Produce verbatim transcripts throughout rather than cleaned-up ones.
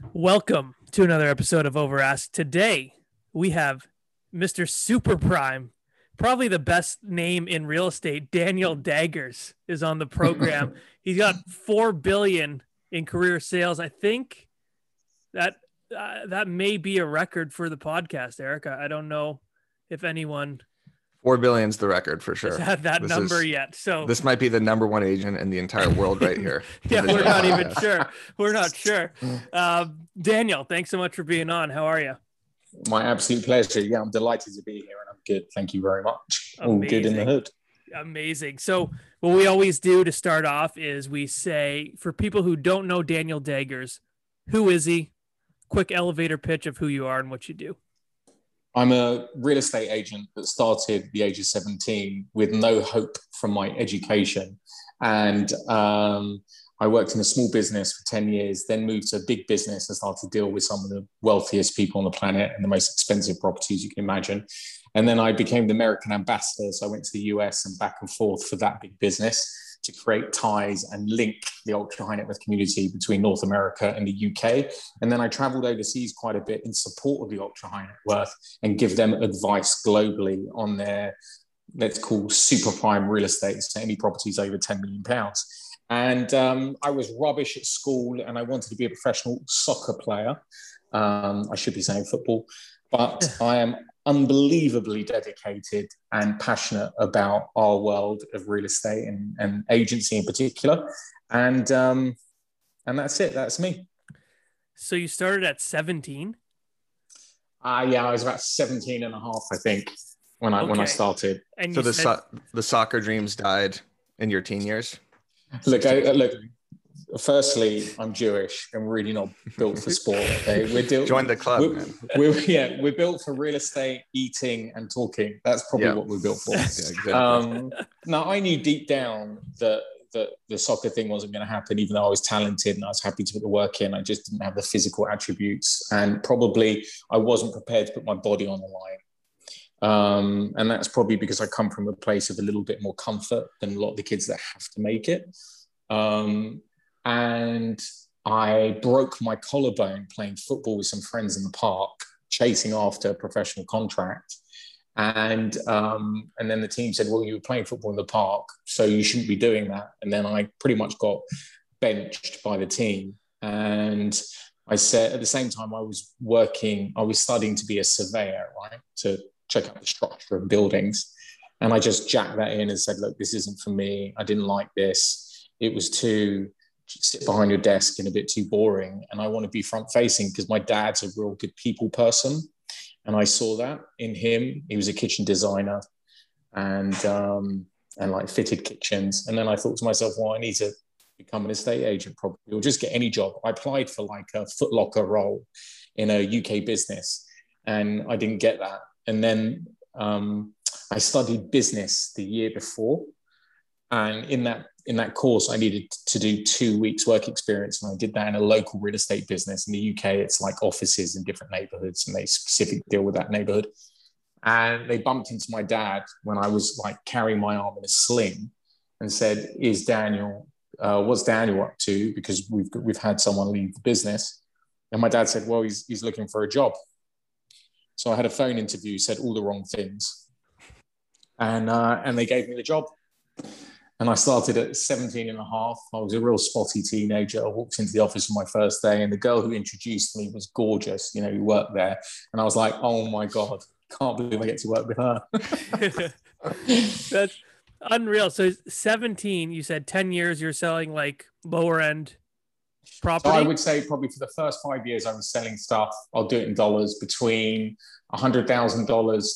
Welcome to another episode of Overask. Today we have Mister Super Prime, probably the best name in real estate. Daniel Daggers is on the program. He's got four billion in career sales. I think that uh, that may be a record for the podcast, Erica. I don't know if anyone Four billion's the record for sure. has had that This number is- yet. So This might be the number one agent in the entire world right here. yeah, This we're not even podcast. sure. We're not sure. Uh, Daniel, thanks so much for being on. How are you? My absolute pleasure. Yeah, I'm delighted to be here and I'm good. Thank you very much. All good in the Amazing. hood. Amazing. So what we always do to start off is we say, for people who don't know Daniel Daggers, who is he? Quick elevator pitch of who you are and what you do. I'm a real estate agent that started at the age of seventeen with no hope from my education. And um, I worked in a small business for ten years, then moved to a big business and started to deal with some of the wealthiest people on the planet and the most expensive properties you can imagine. And then I became the American ambassador. So I went to the U S and back and forth for that big business to create ties and link the ultra high net worth community between North America and the U K. And then I traveled overseas quite a bit in support of the ultra high net worth and give them advice globally on their, let's call super prime real estate, so any properties over ten million pounds. And um, I was rubbish at school and I wanted to be a professional soccer player. Um, I should be saying football, but I am unbelievably dedicated and passionate about our world of real estate and, and agency in particular. And um, and that's it. That's me. So you started at seventeen? Uh, yeah, I was about seventeen and a half, I think, when I when I Okay. started. And So you the said, so- the soccer dreams died in your teen years. Look, I, look. Firstly, I'm Jewish and really not built for sport. Okay, we're built. Join the club, We're, man. we're, yeah, we're built for real estate, eating, and talking. That's probably Yeah. what we're built for. Yeah, exactly. Um, now, I knew deep down that that the soccer thing wasn't going to happen, even though I was talented and I was happy to put the work in. I just didn't have the physical attributes, and probably I wasn't prepared to put my body on the line. Um, and that's probably because I come from a place of a little bit more comfort than a lot of the kids that have to make it. Um, and I broke my collarbone playing football with some friends in the park, chasing after a professional contract. And um, and then the team said, well, you were playing football in the park, so you shouldn't be doing that. And then I pretty much got benched by the team. And I said, at the same time, I was working, I was studying to be a surveyor, right, to check out the structure of buildings. And I just jacked that in and said, look, this isn't for me. I didn't like this. It was too sit behind your desk and a bit too boring. And I want to be front facing because my dad's a real good people person. And I saw that in him. He was a kitchen designer and um, and like fitted kitchens. And then I thought to myself, well, I need to become an estate agent probably, or just get any job. I applied for like a Foot Locker role in a U K business and I didn't get that. And then um, I studied business the year before. And in that in that course, I needed to do two weeks work experience. And I did that in a local real estate business. In the U K, it's like offices in different neighborhoods and they specifically deal with that neighborhood. And they bumped into my dad when I was like carrying my arm in a sling and said, is Daniel, uh, what's Daniel up to? Because we've, we've had someone leave the business. And my dad said, well, he's, he's looking for a job. So I had a phone interview, said all the wrong things. And, uh, and they gave me the job. And I started at seventeen and a half. I was a real spotty teenager. I walked into the office on my first day and the girl who introduced me was gorgeous, you know, who worked there. And I was like, oh my God, can't believe I get to work with her. that's unreal. So seventeen, you said ten years you're selling like lower end property? So I would say probably for the first five years I was selling stuff, I'll do it in dollars, between one hundred thousand dollars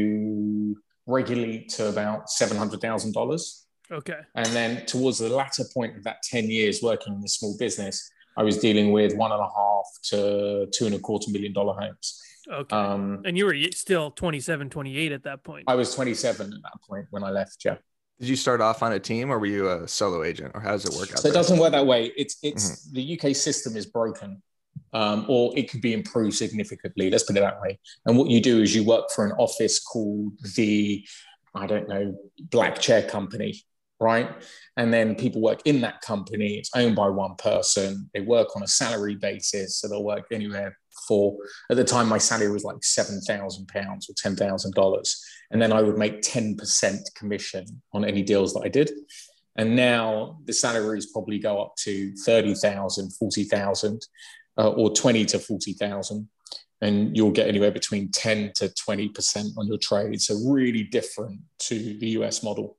to regularly to about seven hundred thousand dollars. Okay. And then towards the latter point of that ten years working in a small business, I was dealing with one and a half to two and a quarter million dollar homes. Okay. Um, And you were still twenty-seven, twenty-eight at that point. I was twenty-seven at that point when I left, yeah. Did you start off on a team or were you a solo agent or how does it work out So it there? doesn't work that way. It's it's Mm-hmm. the U K system is broken, um, or it could be improved significantly. Let's put it that way. And what you do is you work for an office called the, I don't know, Black Chair Company. right? And then people work in that company. It's owned by one person. They work on a salary basis. So they'll work anywhere for, at the time, my salary was like seven thousand pounds or ten thousand dollars. And then I would make ten percent commission on any deals that I did. And now the salaries probably go up to thirty thousand, forty thousand, uh, or twenty to forty thousand. And you'll get anywhere between ten to twenty percent on your trade. So really different to the U S model.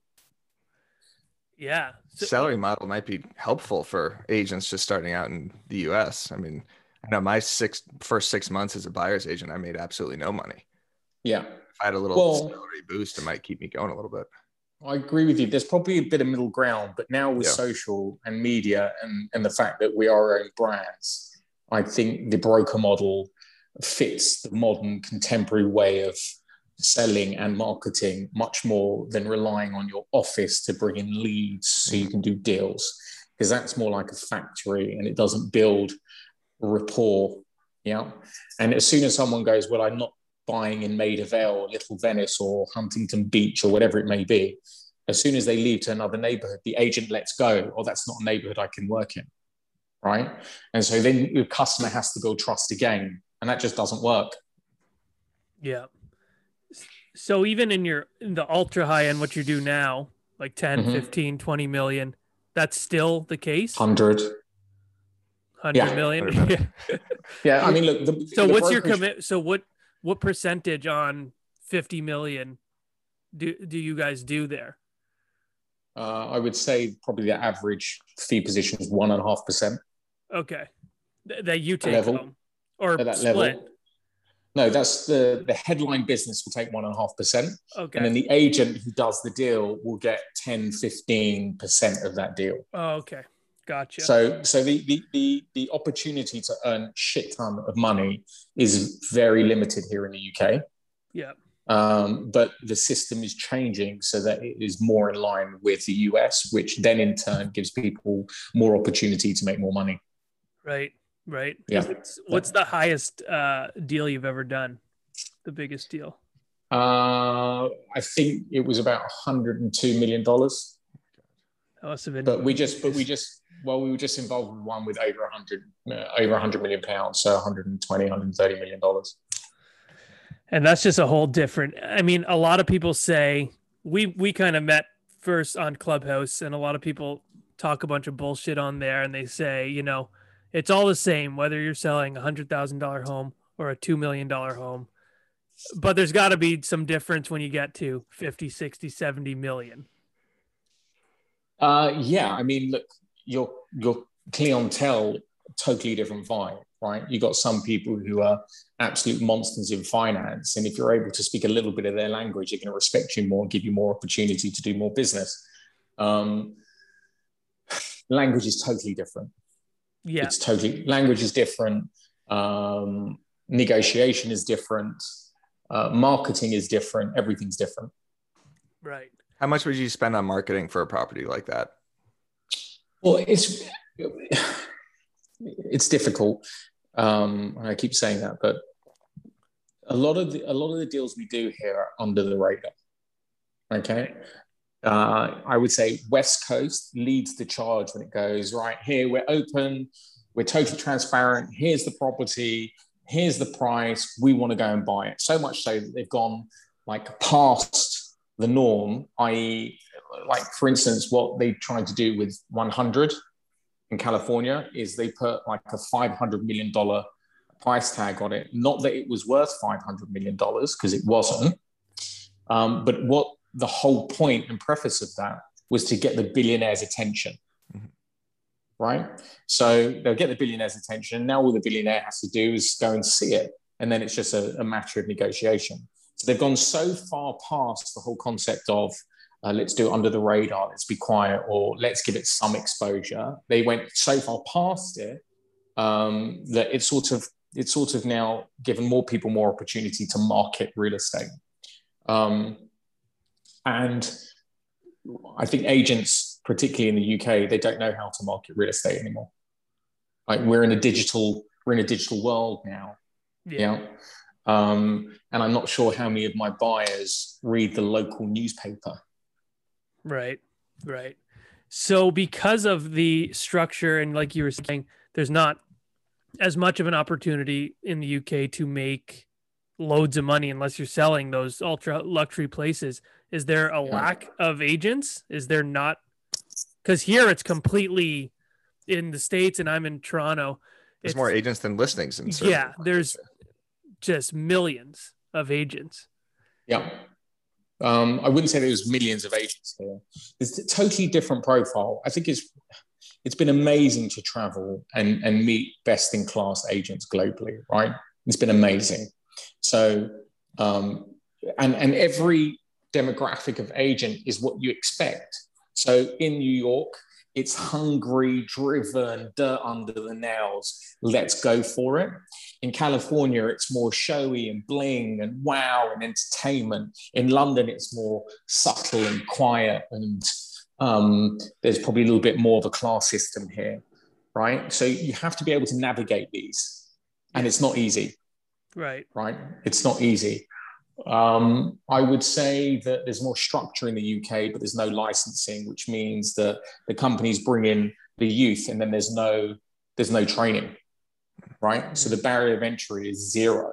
Yeah. So, salary model might be helpful for agents just starting out in the U S. I mean, I know my six first six months as a buyer's agent, I made absolutely no money. Yeah. If I had a little well, salary boost, it might keep me going a little bit. I agree with you. There's probably a bit of middle ground, but now with Yeah. social and media and, and the fact that we are our own brands, I think the broker model fits the modern contemporary way of selling and marketing much more than relying on your office to bring in leads so you can do deals, because that's more like a factory and it doesn't build rapport. Yeah. And as soon as someone goes, well, I'm not buying in Maida Vale or Little Venice or Huntington Beach or whatever it may be, as soon as they leave to another neighborhood, the agent lets go, oh, that's not a neighborhood I can work in. Right. And so then the customer has to build trust again. And that just doesn't work. Yeah. So even in your, in the ultra high end, what you do now, like ten, Mhm. fifteen, twenty million, that's still the case? one hundred. one hundred Yeah. million? one hundred million. Yeah. I mean, look, the, So the what's your brokerage- commit? So what, what percentage on fifty million do, do you guys do there? Uh, I would say probably the average fee position is one and a half percent Okay. Th- that you take level. home or at that split? level. No, that's the the headline business will take one and a half percent. Okay. And then the agent who does the deal will get ten, fifteen percent of that deal. Oh, okay. Gotcha. So, so the, the, the, the opportunity to earn shit ton of money is very limited here in the U K. Yeah. Um, but the system is changing so that it is more in line with the U S, which then in turn gives people more opportunity to make more money. Right. Right. Yeah. What's, what's the highest uh, deal you've ever done? The biggest deal? Uh, I think it was about one hundred two million dollars. That must have been. But we just, but we just, well, we were just involved with one with over one hundred, uh, over one hundred million pounds, so one hundred twenty, one hundred thirty million dollars. And that's just a whole different. I mean, a lot of people say we we kind of met first on Clubhouse, and a lot of people talk a bunch of bullshit on there, and they say, you know, it's all the same whether you're selling a hundred thousand dollar home or a two million dollar home, but there's got to be some difference when you get to fifty, sixty, seventy million. Uh, yeah, I mean, look, your your clientele, totally different vibe, right? You got some people who are absolute monsters in finance, and if you're able to speak a little bit of their language, they're going to respect you more, give you more opportunity to do more business. Um, language is totally different. Yeah, It's totally language is different. Um, negotiation is different. Uh, marketing is different. Everything's different. right. How much would you spend on marketing for a property like that? Well, it's it's difficult. Um, and I keep saying that, but a lot of the, a lot of the deals we do here are under the radar. Okay, uh, I would say West Coast leads the charge when it goes right here. We're open. We're totally transparent. Here's the property. Here's the price. We want to go and buy it. So much so that they've gone like past the norm, that is, like for instance, what they tried to do with one hundred in California is they put like a five hundred million dollars price tag on it. Not that it was worth five hundred million dollars, because it wasn't. Um, but what the whole point and preface of that was to get the billionaire's attention, mm-hmm. right? So they'll get the billionaire's attention. Now all the billionaire has to do is go and see it. And then it's just a, a matter of negotiation. So they've gone so far past the whole concept of uh, let's do it under the radar, let's be quiet, or let's give it some exposure. They went so far past it um, that it's sort of it's sort of now given more people more opportunity to market real estate. Um, and I think agents, particularly in the U K, they don't know how to market real estate anymore. Like we're in a digital, we're in a digital world now. Yeah. You know? Um, and I'm not sure how many of my buyers read the local newspaper. Right. Right. So because of the structure and like you were saying, there's not as much of an opportunity in the U K to make loads of money unless you're selling those ultra luxury places. Is there a Yeah. lack of agents? Is there not? Because here it's completely in the States and I'm in Toronto. There's It's more agents than listings in certain yeah, markets. there's just millions of agents. Yeah. Um, I wouldn't say there was millions of agents here. It's a totally different profile. I think it's it's been amazing to travel and, and meet best in class agents globally, right? It's been amazing. So, um, and, and every demographic of agent is what you expect. So in New York, it's hungry, driven, dirt under the nails. Let's go for it. In California, it's more showy and bling and wow and entertainment. In London, it's more subtle and quiet. And um, there's probably a little bit more of a class system here, right? So you have to be able to navigate these. And it's not easy. Right. Right? It's not easy. Um, I would say that there's more structure in the U K, but there's no licensing, which means that the companies bring in the youth and then there's no there's no training, right? So the barrier of entry is zero.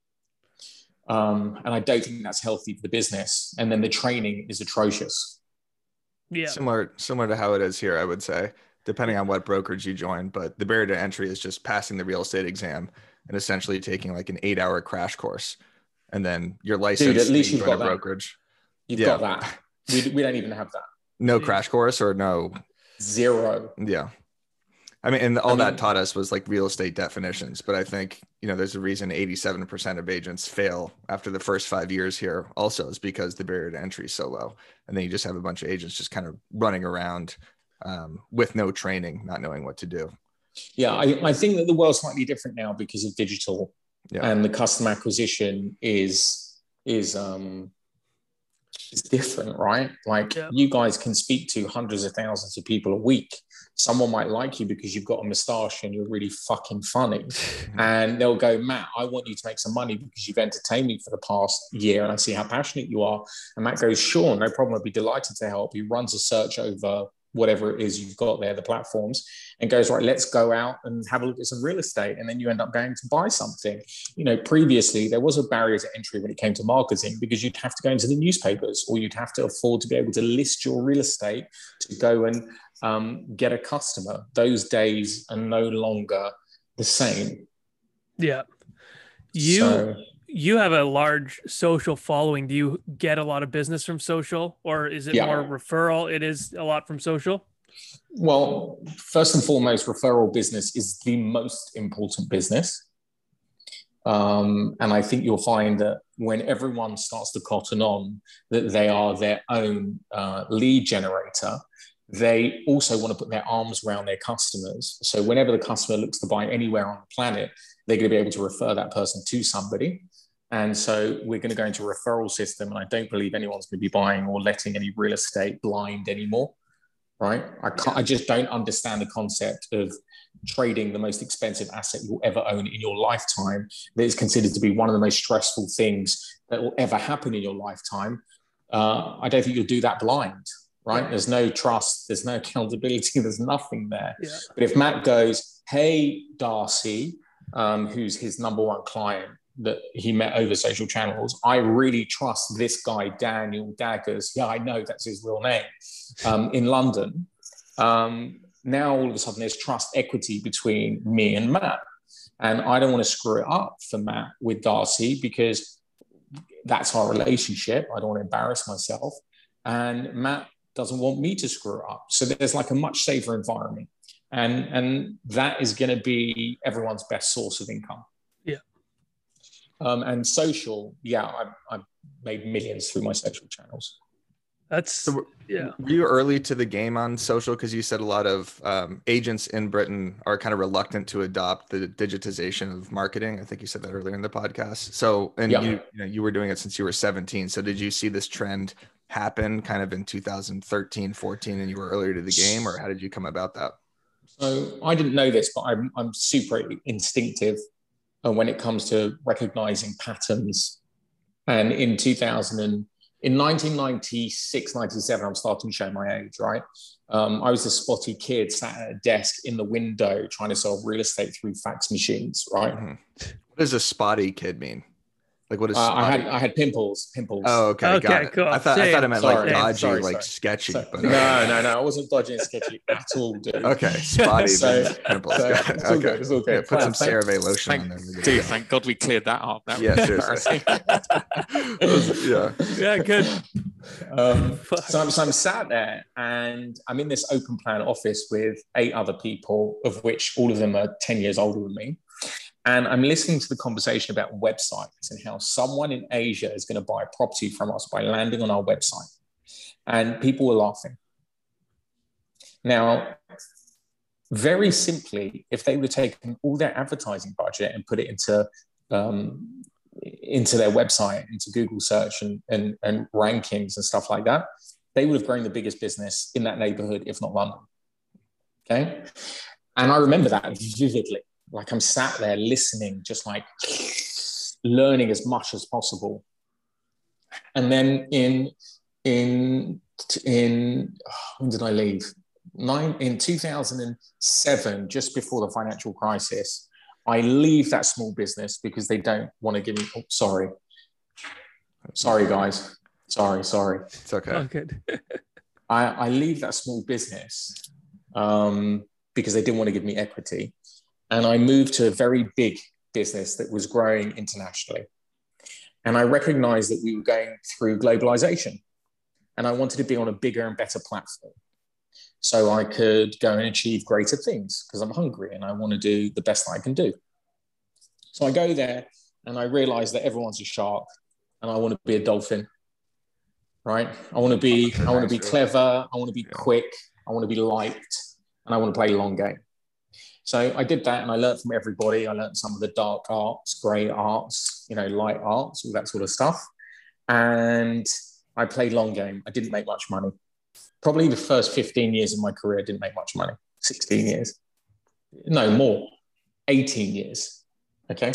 Um, and I don't think that's healthy for the business. And then the training is atrocious. Yeah. Similar, similar to how it is here, I would say, depending on what brokerage you join. But the barrier to entry is just passing the real estate exam and essentially taking like an eight hour crash course. And then your license. Dude, at least you you've join got a that. brokerage. You've Yeah. got that. We, we don't even have that. No crash course or no. Zero. Yeah. I mean, and all I mean- that taught us was like real estate definitions. But I think, you know, there's a reason eighty-seven percent of agents fail after the first five years here also is because the barrier to entry is so low. And then you just have a bunch of agents just kind of running around um, with no training, not knowing what to do. Yeah, I, I think that the world's slightly different now because of digital. Yeah. And the customer acquisition is is um is different, right? Like Yeah. you guys can speak to hundreds of thousands of people a week. Someone might like you because you've got a moustache and you're really fucking funny. And they'll go, Matt, I want you to make some money because you've entertained me for the past year and I see how passionate you are. And Matt goes, sure, no problem. I'd be delighted to help. He runs a search over whatever it is you've got there, the platforms, and goes, right, let's go out and have a look at some real estate. And then you end up going to buy something. You know, previously there was a barrier to entry when it came to marketing because you'd have to go into the newspapers or you'd have to afford to be able to list your real estate to go and um, get a customer. Those days are no longer the same. Yeah. You So, you have a large social following. Do you get a lot of business from social, or is it Yeah. more referral? It is a lot from social. well, first and foremost, referral business is the most important business. Um, and I think you'll find that when everyone starts to cotton on that they are their own uh, lead generator, they also want to put their arms around their customers. So whenever the customer looks to buy anywhere on the planet, they're going to be able to refer that person to somebody. And so we're going to go into a referral system. And I don't believe anyone's going to be buying or letting any real estate blind anymore. Right? I can't, I just don't understand the concept of trading the most expensive asset you'll ever own in your lifetime that is considered to be one of the most stressful things that will ever happen in your lifetime. Uh, I don't think you'll do that blind, right? Yeah. There's no trust, there's no accountability, there's nothing there. Yeah. But if Matt goes, hey, Darcy, um, who's his number one client that he met over social channels, I really trust this guy, Daniel Daggers. Yeah, I know that's his real name. Um, in London. Um, now all of a sudden there's trust equity between me and Matt. And I don't want to screw it up for Matt with Darcy because that's our relationship. I don't want to embarrass myself. And Matt doesn't want me to screw it up. So there's like a much safer environment. And, and that is going to be everyone's best source of income. Yeah. Um, and social, yeah, I've, I've made millions through my social channels. That's So yeah. were you early to the game on social? Because you said a lot of um, agents in Britain are kind of reluctant to adopt the digitization of marketing. I think you said that earlier in the podcast. So, and Yeah. you, you know, you were doing it since you were seventeen. So did you see this trend happen kind of in two thousand thirteen, fourteen, and you were earlier to the game, or how did you come about that? So I didn't know this, but I'm, I'm super instinctive uh, when it comes to recognizing patterns. And in two thousand in nineteen ninety-six, ninety-seven, I'm starting to show my age, right? Um, I was a spotty kid sat at a desk in the window trying to sell real estate through fax machines, right? Mm-hmm. What does a spotty kid mean? Like what is uh, I had I had pimples, pimples. Oh, okay, okay, got it. cool. I thought Same. I thought it meant Sorry. like dodgy, Sorry, like sorry. sketchy. So, but no, okay. no, no, I wasn't dodgy and sketchy at all, dude. Okay, spotty So- means pimples. so Got it. it's all Okay, good, it's all good. Yeah, put Well, some thank- CeraVe lotion thank- on there. We're good to Dude, go. thank God we cleared that up. That Yeah, was seriously. embarrassing. Was- yeah. Yeah, good. Um, Fuck. so, I'm, so I'm sat there and I'm in this open plan office with eight other people, of which all of them are ten years older than me. And I'm listening to the conversation about websites and how someone in Asia is going to buy a property from us by landing on our website. And people were laughing. Now, very simply, if they would have taken all their advertising budget and put it into um, into their website, into Google search and, and, and rankings and stuff like that, they would have grown the biggest business in that neighborhood, if not London. Okay. And I remember that vividly. Like I'm sat there listening, just like learning as much as possible. And then in, in, in, when did I leave? Nine, in two thousand seven, just before the financial crisis, I leave that small business because they don't want to give me, oh, sorry. Sorry, guys. Sorry, sorry. It's okay. Oh, good. I, I leave that small business um, because they didn't want to give me equity. And I moved to a very big business that was growing internationally. And I recognized that we were going through globalization. And I wanted to be on a bigger and better platform, so I could go and achieve greater things because I'm hungry and I want to do the best I can do. So I go there and I realize that everyone's a shark and I want to be a dolphin, right? I want to be, I want to be clever. I want to be quick. I want to be liked, and I want to play long game. So I did that and I learned from everybody. I learned some of the dark arts, gray arts, you know, light arts, all that sort of stuff. And I played long game. I didn't make much money. Probably the first fifteen years of my career, I didn't make much money. sixteen years. No, more. eighteen years. Okay.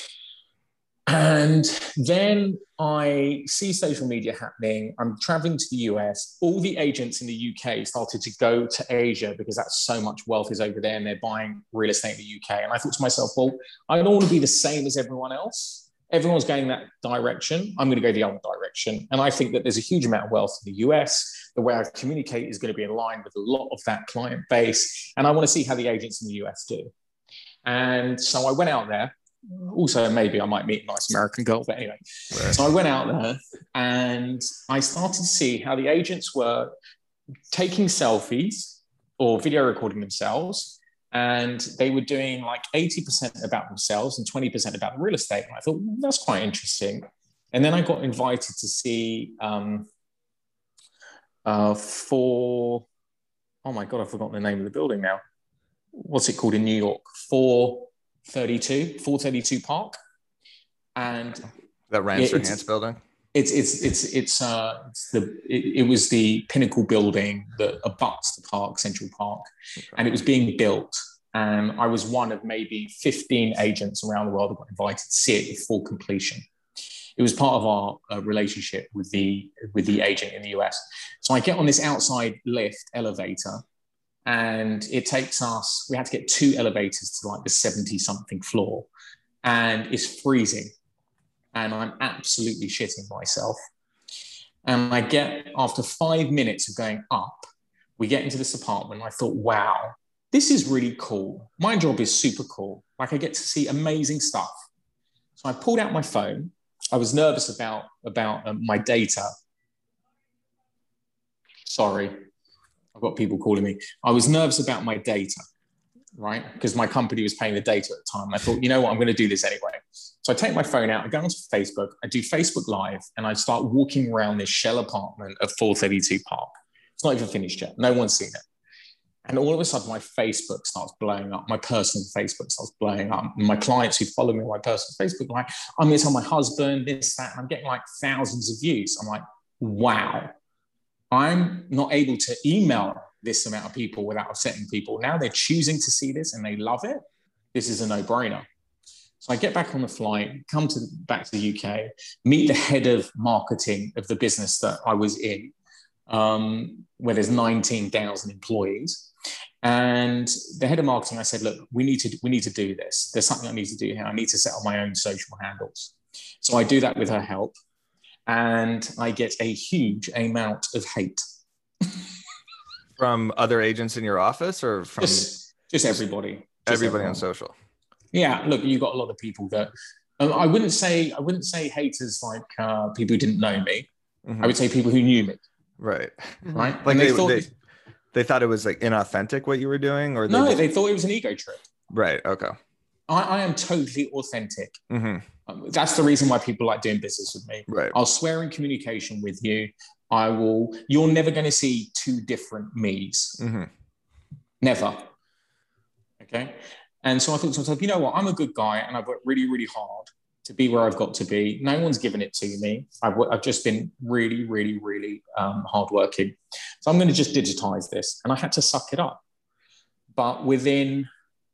And then I see social media happening. I'm traveling to the U S. All the agents in the U K started to go to Asia because that's so much wealth is over there and they're buying real estate in the U K. And I thought to myself, well, I don't want to be the same as everyone else. Everyone's going that direction. I'm going to go the other direction. And I think that there's a huge amount of wealth in the U S. The way I communicate is going to be in line with a lot of that client base. And I want to see how the agents in the U S do. And so I went out there. Also, maybe I might meet a nice American girl, but anyway. Right. So I went out there and I started to see how the agents were taking selfies or video recording themselves. And they were doing like eighty percent about themselves and twenty percent about the real estate. And I thought, well, that's quite interesting. And then I got invited to see um, uh, for, oh my God, I've forgotten the name of the building now. What's it called in New York? four thirty-two, four thirty-two Park. And that Ramsey Hans building? It's, it's, it's, it's, uh, it's the, it, it was the pinnacle building that abuts the park, Central Park. Okay. And it was being built. And I was one of maybe fifteen agents around the world that got invited to see it before completion. It was part of our uh, relationship with the, with the agent in the U S. So I get on this outside lift elevator and it takes us, we had to get two elevators to like the seventy something floor, and it's freezing. And I'm absolutely shitting myself. And I get, after five minutes of going up, we get into this apartment. And I thought, wow, this is really cool. My job is super cool. Like I get to see amazing stuff. So I pulled out my phone. I was nervous about, about um, my data. Sorry, I've got people calling me. I was nervous about my data, right? Because my company was paying the data at the time. I thought, you know what, I'm going to do this anyway. So I take my phone out, I go onto Facebook, I do Facebook Live, and I start walking around this shell apartment at four thirty-two Park. It's not even finished yet. No one's seen it. And all of a sudden, my Facebook starts blowing up. My personal Facebook starts blowing up. And my clients who follow me on my personal Facebook are like, I'm going to tell my husband this, that, and I'm getting like thousands of views. I'm like, wow. I'm not able to email this amount of people without upsetting people. Now they're choosing to see this and they love it. This is a no-brainer. So I get back on the flight, come to back to the U K, meet the head of marketing of the business that I was in, um, where there's nineteen thousand employees. And the head of marketing, I said, look, we need to we need to do this. There's something I need to do here. I need to set up my own social handles. So I do that with her help, and I get a huge amount of hate. From other agents in your office, or from just, just everybody? Just everybody everyone. on social. Yeah, look, you got a lot of people that um, I wouldn't say I wouldn't say haters like uh, people who didn't know me. Mm-hmm. I would say people who knew me. Right. Right. Like they, they, thought they, they thought it was like inauthentic what you were doing, or they no, just... they thought it was an ego trip. Right. Okay. I, I am totally authentic. Mm-hmm. Um, that's the reason why people like doing business with me. Right. I'll swear in communication with you. I will. You're never going to see two different me's. Mm-hmm. Never. Okay. And so I thought to myself, you know what? I'm a good guy, and I've worked really, really hard to be where I've got to be. No one's given it to me. I've, I've just been really, really, really um, hardworking. So I'm going to just digitize this. And I had to suck it up. But within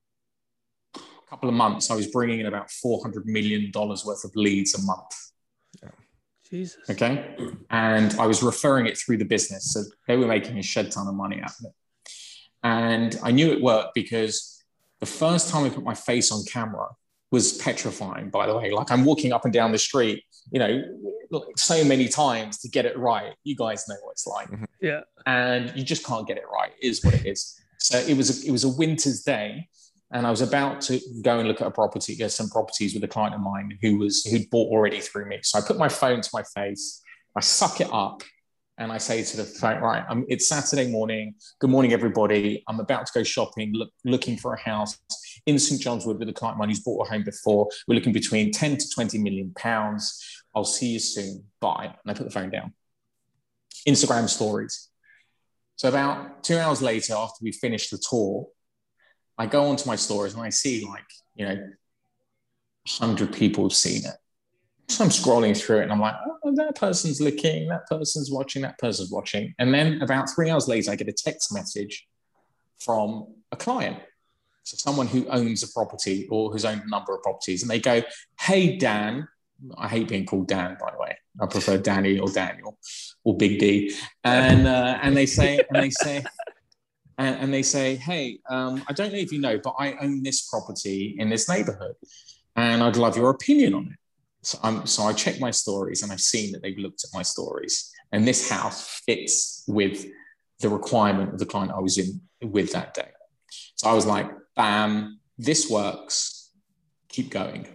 a couple of months, I was bringing in about four hundred million dollars worth of leads a month. Yeah. Jesus. Okay. And I was referring it through the business. So they were making a shed ton of money out of it. And I knew it worked because the first time I put my face on camera was petrifying, by the way. Like, I'm walking up and down the street, you know, so many times to get it right. You guys know what it's like. Mm-hmm. Yeah. And you just can't get it right. It is what it is. So it was a, it was a winter's day, and I was about to go and look at a property, get some properties with a client of mine who was who'd bought already through me. So I put my phone to my face, I suck it up, and I say to the phone, right, I'm, it's Saturday morning. Good morning, everybody. I'm about to go shopping, look, looking for a house in Saint John's Wood with a client of mine who's bought a home before. We're looking between ten to twenty million pounds. I'll see you soon. Bye. And I put the phone down. Instagram stories. So about two hours later, after we finished the tour, I go onto my stories and I see, like, you know, one hundred people have seen it. So I'm scrolling through it and I'm like, oh, that person's looking, that person's watching, that person's watching. And then about three hours later, I get a text message from a client. So someone who owns a property or who's owned a number of properties. And they go, hey, Dan. I hate being called Dan, by the way. I prefer Danny or Daniel or Big D. And uh, and they say, and they say, and, and they say, hey, um, I don't know if you know, but I own this property in this neighborhood, and I'd love your opinion on it. So I'm so I check my stories, and I've seen that they've looked at my stories, and this house fits with the requirement of the client I was in with that day. So I was like, bam, this works. Keep going.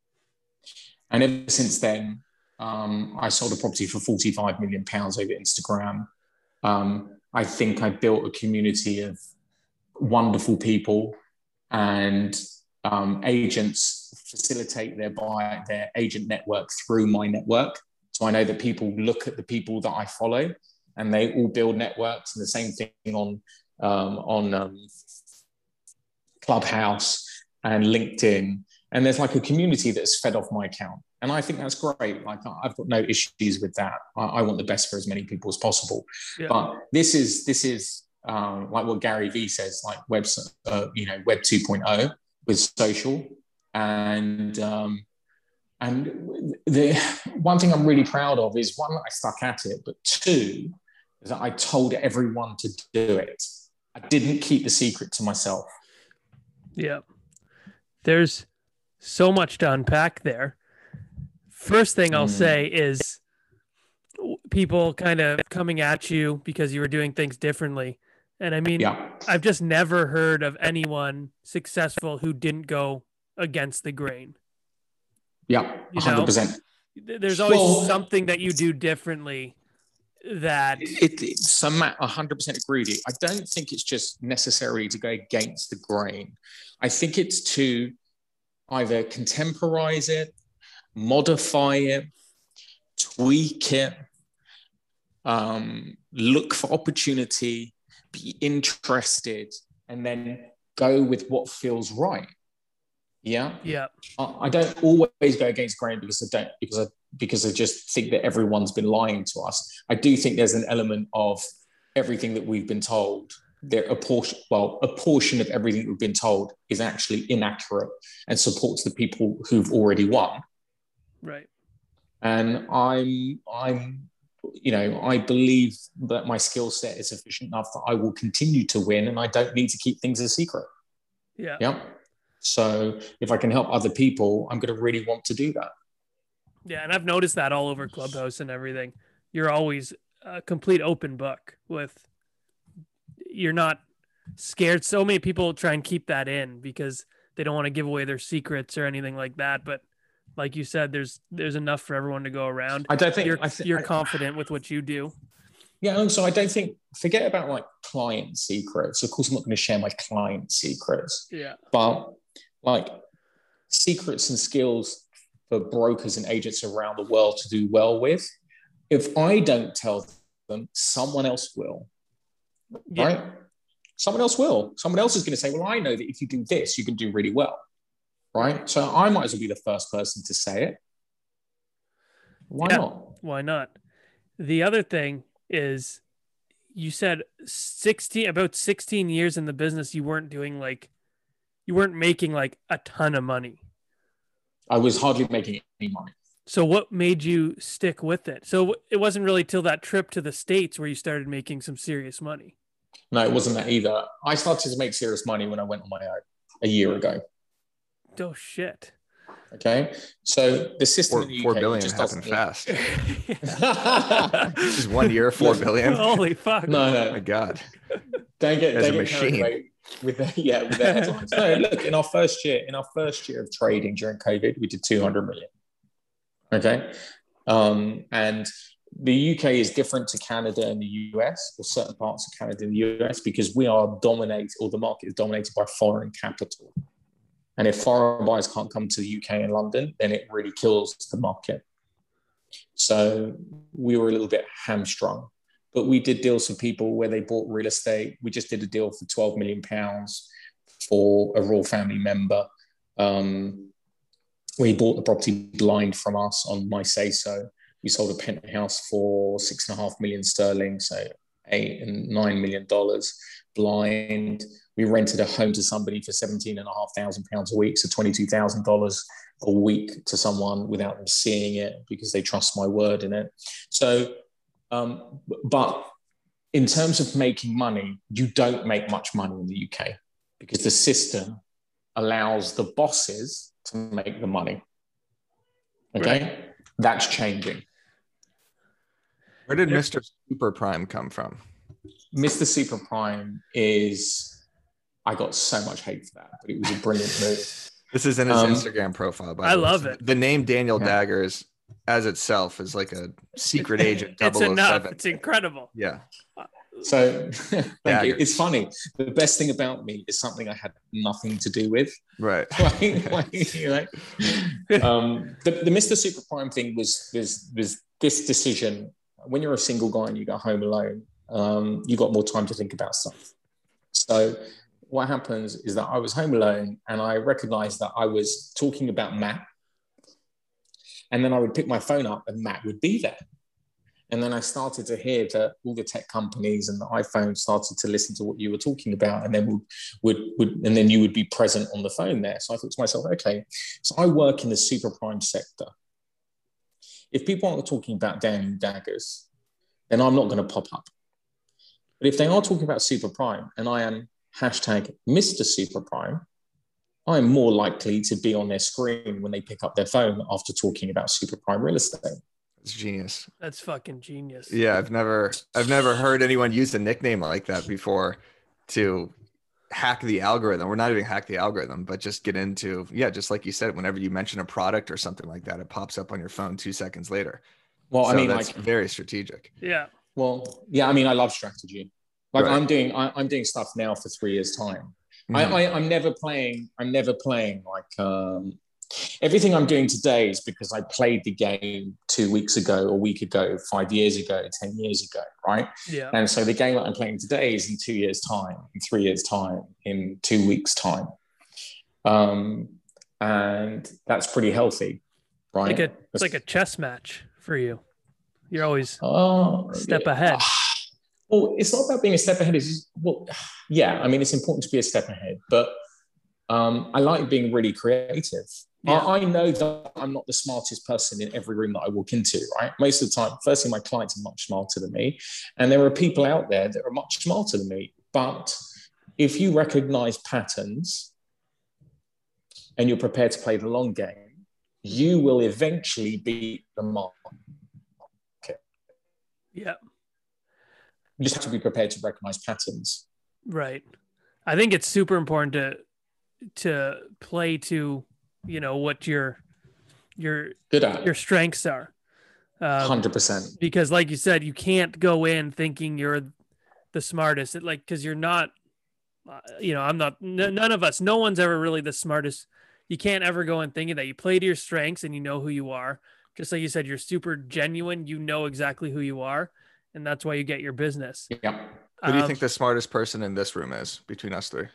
And ever since then, um, I sold a property for forty-five million pounds over Instagram. Um, I think I built a community of wonderful people, and um, agents facilitate their buy, their agent network through my network. So I know that people look at the people that I follow, and they all build networks. And the same thing on um, on um, Clubhouse and LinkedIn. And there's like a community that's fed off my account. And I think that's great. Like, I've got no issues with that. I, I want the best for as many people as possible. Yeah. But this is, this is um, like what Gary Vee says, like web, uh, you know, web two point oh with social. And, um, and the one thing I'm really proud of is, one, I stuck at it, but two, is that I told everyone to do it. I didn't keep the secret to myself. Yeah. There's so much to unpack there. First thing I'll mm. say is people kind of coming at you because you were doing things differently. And I mean, yeah. I've just never heard of anyone successful who didn't go against the grain. Yeah, one hundred percent. You know? There's always well, something that you do differently that... It, it, so Matt, one hundred percent agree with you. I don't think it's just necessary to go against the grain. I think it's to either contemporize it, modify it, tweak it, um, look for opportunity, be interested, and then go with what feels right. Yeah. Yeah. I, I don't always go against grain because I don't because I because I just think that everyone's been lying to us. I do think there's an element of everything that we've been told there a portion, well, a portion of everything we've been told is actually inaccurate and supports the people who've already won. Right. And I'm, I'm, you know, I believe that my skill set is sufficient enough that I will continue to win, and I don't need to keep things a secret. Yeah. Yeah. So if I can help other people, I'm going to really want to do that. Yeah, and I've noticed that all over Clubhouse and everything. You're always a complete open book with. You're not scared. So many people try and keep that in because they don't want to give away their secrets or anything like that. But like you said, there's there's enough for everyone to go around. I don't think you're, I th- you're I, confident with what you do. Yeah, also I don't think forget about like client secrets. Of course, I'm not going to share my client secrets. Yeah. But like secrets and skills for brokers and agents around the world to do well with. If I don't tell them, someone else will. Yeah. Right? Someone else will. Someone else is going to say, well, I know that if you do this, you can do really well. Right? So I might as well be the first person to say it. Why yeah. not? Why not? The other thing is you said sixteen, about sixteen years in the business, you weren't doing like, you weren't making like a ton of money. I was hardly making any money. So what made you stick with it? So it wasn't really till that trip to the States where you started making some serious money. No, it wasn't that either. I started to make serious money when I went on my own a year ago. Oh, shit. Okay. So the system Four, in the U K four billion just happened fast. Just one year, four billion. Holy fuck. No, no. Oh my God. Don't get, As don't a get carried machine. away with the, yeah, with the headlines. No, look, in our first year, in our first year of trading during COVID, we did two hundred million. Okay. Um, and the U K is different to Canada and the U S, or certain parts of Canada and the U S, because we are dominated, or the market is dominated by foreign capital. And if foreign buyers can't come to the U K and London, then it really kills the market. So we were a little bit hamstrung, but we did deals for people where they bought real estate. We just did a deal for twelve million pounds for a royal family member. Um, we bought the property blind from us on my say so. We sold a penthouse for six and a half million sterling, so eight and nine million dollars blind. We rented a home to somebody for seventeen and a half thousand pounds a week, so twenty-two thousand dollars a week to someone without them seeing it because they trust my word in it. So, um, but in terms of making money, you don't make much money in the U K because the system allows the bosses to make the money. Okay, right. That's changing. Where did Mister Super Prime come from? Mister Super Prime is, I got so much hate for that, but it was a brilliant move. This is in his um, Instagram profile. By I the way. love So it. The name Daniel Yeah. Daggers as itself is like a secret agent. It's double oh seven. enough. It's incredible. Yeah. So thank you. Daggers. It's funny. The best thing about me is something I had nothing to do with. Right. like, like, you know, um, the, the Mister Super Prime thing was, was, was this decision. When you're a single guy and you go home alone, um, you got more time to think about stuff. So what happens is that I was home alone and I recognized that I was talking about Matt. And then I would pick my phone up and Matt would be there. And then I started to hear that all the tech companies and the iPhone started to listen to what you were talking about, and then would, would, would and then you would be present on the phone there. So I thought to myself, okay, so I work in the super prime sector. If people aren't talking about Daniel Daggers, then I'm not going to pop up. But if they are talking about super prime and I am hashtag Mister Super Prime, I am more likely to be on their screen when they pick up their phone after talking about super prime real estate. It's genius. That's fucking genius. Yeah, I've never I've never heard anyone use a nickname like that before to hack the algorithm. We're not even hack the algorithm, but just get into, yeah, just like you said, whenever you mention a product or something like that, it pops up on your phone two seconds later. Well, so I mean, that's like, very strategic. Yeah. Well, yeah, I mean, I love strategy. Like Right. I'm doing, I, I'm doing stuff now for three years time. Mhm. I, I, I'm never playing, I'm never playing like, um, everything I'm doing today is because I played the game two weeks ago, a week ago, five years ago, ten years ago, right? Yeah. And so the game that I'm playing today is in two years' time, in three years' time, in two weeks' time. Um, and that's pretty healthy, right? Like a, it's like a chess match for you. You're always Oh, step yeah. ahead. Well, it's not about being a step ahead. It's just, well, yeah, I mean, it's important to be a step ahead, but um, I like being really creative. Yeah. I, I know that I'm not the smartest person in every room that I walk into, right? Most of the time, firstly, my clients are much smarter than me. And there are people out there that are much smarter than me. But if you recognize patterns and you're prepared to play the long game, you will eventually beat the market. Yeah. You just have to be prepared to recognize patterns. Right. I think it's super important to to play to, you know, what your your good at your strengths are. Um, one hundred percent. Because like you said, you can't go in thinking you're the smartest. It, like, because you're not, uh, you know, I'm not, n- none of us, no one's ever really the smartest. You can't ever go in thinking that. You play to your strengths and you know who you are. Just like you said, you're super genuine. You know exactly who you are. And that's why you get your business. Yeah. Who do you um, think the smartest person in this room is between us three?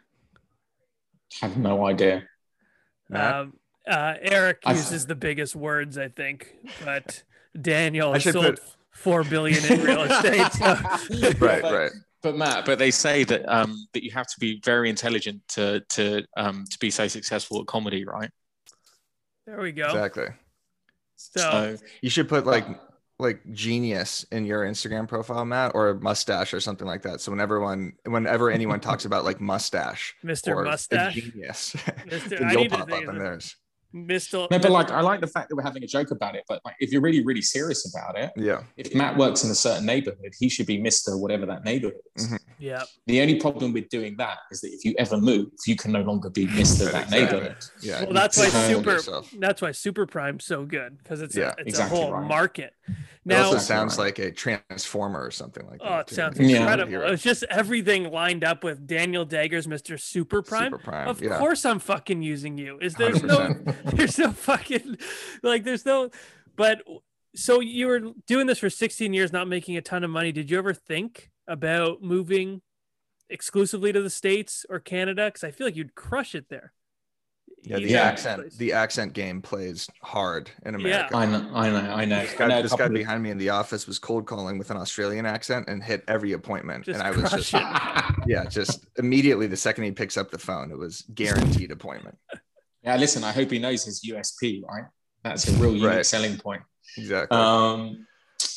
I have no idea. Matt? Um, uh, Eric I, uses the biggest words, I think, but Daniel I sold put... four billion in real estate. So. right, but, right. But Matt, but they say that um, that you have to be very intelligent to to um, to be so successful at comedy, right? There we go. Exactly. So, so you should put like like genius in your Instagram profile, Matt, or a mustache or something like that. So whenever one, whenever anyone talks about like mustache, Mister or Mustache, genius, Mister then you'll pop up in theirs. Mister No, but like I like the fact that we're having a joke about it. But like, if you're really, really serious about it, yeah. If Matt works in a certain neighborhood, he should be Mister whatever that neighborhood is. Mm-hmm. Yeah. The only problem with doing that is that if you ever move, you can no longer be Mister that exactly. neighborhood. Yeah. Well, that's why super. That's why Super Prime's so good, because it's yeah, a, it's exactly a whole right. market. Now, it also exactly sounds right. like a transformer or something like that. Oh, it too. sounds incredible. Yeah. It's just everything lined up with Daniel Daggers, Mister Super Prime. Super Prime. Of yeah. course, I'm fucking using you. Is there's no, there's no fucking, like, there's no, but so you were doing this for sixteen years, not making a ton of money. Did you ever think about moving exclusively to the States or Canada? Because I feel like you'd crush it there. Yeah, the yeah. accent, the accent game plays hard in America. Yeah. I know, I know, I know. This guy, I know this guy of... behind me in the office was cold calling with an Australian accent and hit every appointment. Just and I was just, it. yeah, just immediately the second he picks up the phone, it was guaranteed appointment. Yeah, listen, I hope he knows his U S P, right? That's a real unique right. selling point. Exactly. Um,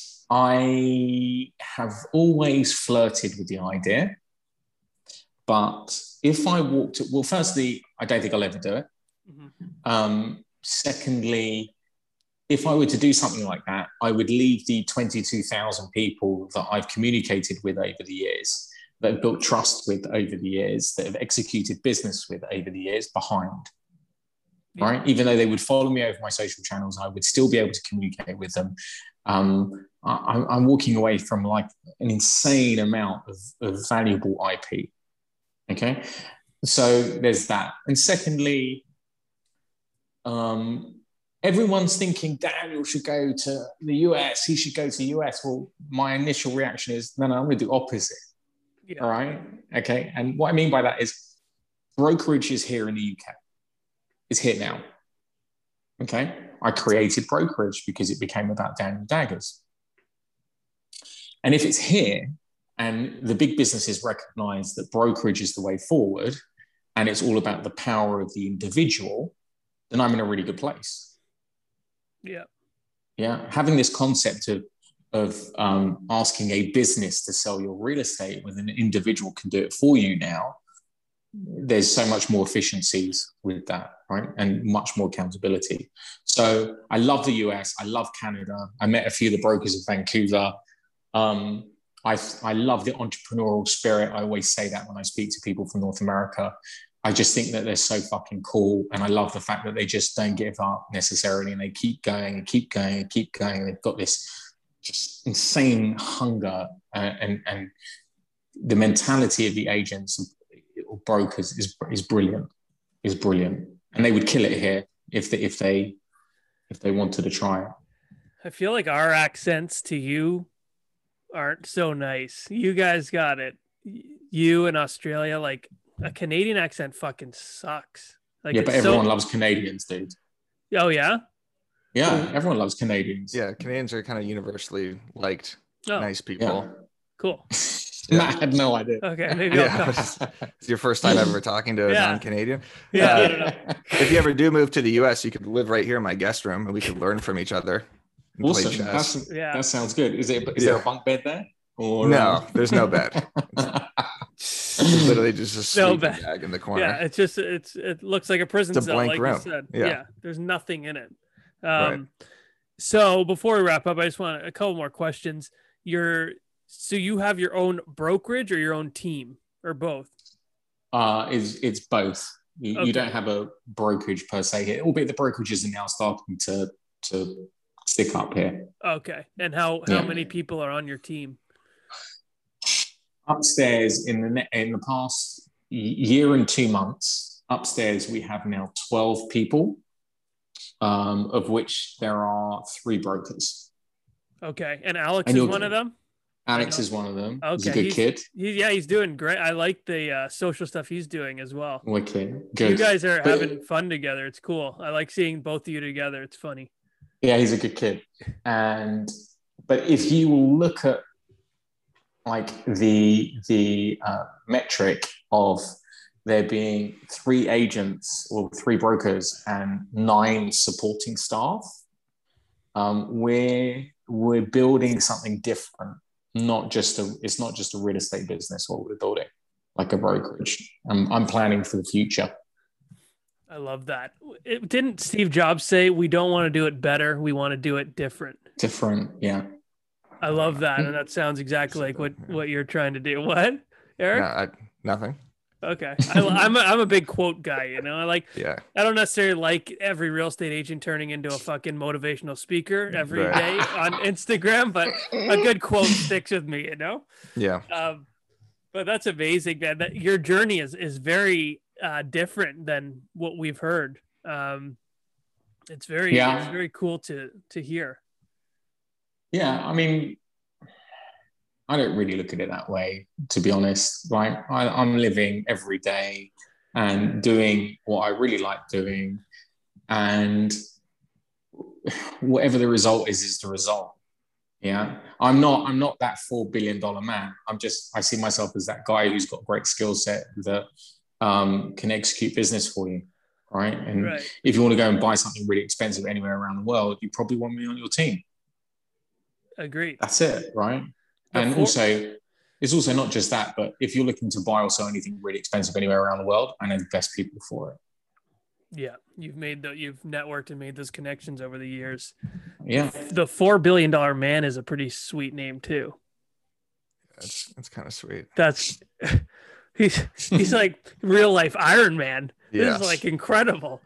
I have always flirted with the idea, but if I walked, well, firstly, I don't think I'll ever do it. Mm-hmm. Um, secondly, if I were to do something like that, I would leave the twenty-two thousand people that I've communicated with over the years, that have built trust with over the years, that have executed business with over the years behind. Yeah. Right? Even though they would follow me over my social channels, I would still be able to communicate with them. Um, I, I'm walking away from like an insane amount of, of valuable I P. Okay, so there's that. And secondly, um, everyone's thinking Daniel should go to the U S. He should go to the U S. Well, my initial reaction is, no, no, I'm going to do opposite. Yeah. All right. Okay. And what I mean by that is brokerage is here in the U K. It's here now. Okay. I created brokerage because it became about Daniel Daggers. And if it's here and the big businesses recognize that brokerage is the way forward and it's all about the power of the individual, then I'm in a really good place. Yeah. Yeah. Having this concept of, of um, asking a business to sell your real estate when an individual can do it for you now, there's so much more efficiencies with that, right? And much more accountability. So I love the U S. I love Canada. I met a few of the brokers in Vancouver. Um, I, I love the entrepreneurial spirit. I always say that when I speak to people from North America. I just think that they're so fucking cool. And I love the fact that they just don't give up necessarily. And they keep going and keep going and keep going. They've got this just insane hunger uh, and, and the mentality of the agents or brokers is, is brilliant, is brilliant. And they would kill it here if they, if they, if they wanted to try it. I feel like our accents to you aren't so nice. You guys got it. You in Australia, like, a Canadian accent fucking sucks. Like, yeah, but everyone so... loves Canadians, dude. Oh, yeah? Yeah, everyone loves Canadians. Yeah, Canadians are kind of universally liked. Oh. Nice people. Yeah. Cool. Yeah. Matt had no idea. Okay, maybe I'll Yeah, come. it's your first time ever talking to a Yeah. non-Canadian. Yeah, I Uh, don't know. If you ever do move to the U S, you could live right here in my guest room, and we could learn from each other. And play Awesome. chess. That's, Yeah. That sounds good. Is it? Is Yeah. there a bunk bed there? Or, No, uh... there's no bed. It's literally just a No sleeping bed. bag in the corner. Yeah, it's just it's it looks like a prison It's a cell, blank like room. you said. Yeah. Yeah, there's nothing in it. Um, Right. So before we wrap up, I just want a couple more questions. You're so you have your own brokerage or your own team or both? Uh, it's, it's both. You, Okay. you don't have a brokerage per se here, albeit the brokerages are now starting to to stick up here. Okay, and how how Yeah. many people are on your team? Upstairs in the ne- in the past year and two months, upstairs we have now twelve people, um, of which there are three brokers. Okay, and Alex And is you're- one of them. Alex is one of them. He's a Okay, good kid. He, yeah, he's doing great. I like the uh, social stuff he's doing as well. Wicked. Good. You guys are But- having fun together. It's cool. I like seeing both of you together. It's funny. Yeah, he's a good kid. And but if you will look at like the the uh, metric of there being three agents or three brokers and nine supporting staff, um, we're we're building something different. Not just a it's not just a real estate business what we're building, like a brokerage. I'm I'm planning for the future. I love that. It, didn't Steve Jobs say we don't want to do it better, we want to do it different? Different, yeah. I love that, and that sounds exactly like what what you're trying to do. What, No, Eric? I, nothing. Okay, I, I'm a, I'm a big quote guy. You know, I like. Yeah. I don't necessarily like every real estate agent turning into a fucking motivational speaker every Right. day on Instagram, but a good quote sticks with me. You know. Yeah. Um, but that's amazing, man. That your journey is is very uh, different than what we've heard. Um, it's very Yeah. it's very cool to to hear. Yeah, I mean, I don't really look at it that way, to be honest. Like, I, I'm living every day and doing what I really like doing, and whatever the result is, is the result. Yeah, I'm not. I'm not that four billion dollar man. I'm just. I see myself as that guy who's got a great skill set that um, can execute business for you, right? And Right. if you want to go and buy something really expensive anywhere around the world, you probably want me on your team. Agreed. That's it, right? The And four- also, it's also not just that, but if you're looking to buy or sell anything really expensive anywhere around the world, I know the best people for it. Yeah, you've made the you've networked and made those connections over the years. Yeah. The four billion dollar man is a pretty sweet name too. That's that's kind of sweet. That's he's he's like real life Iron Man. This Yes. is like incredible.